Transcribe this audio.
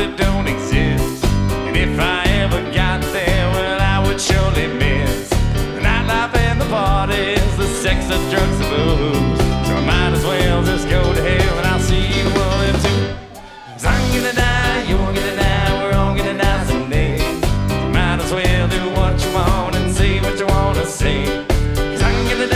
that don't exist. And if I ever got there, well, I would surely miss the nightlife and the parties, the sex, the drugs, the booze.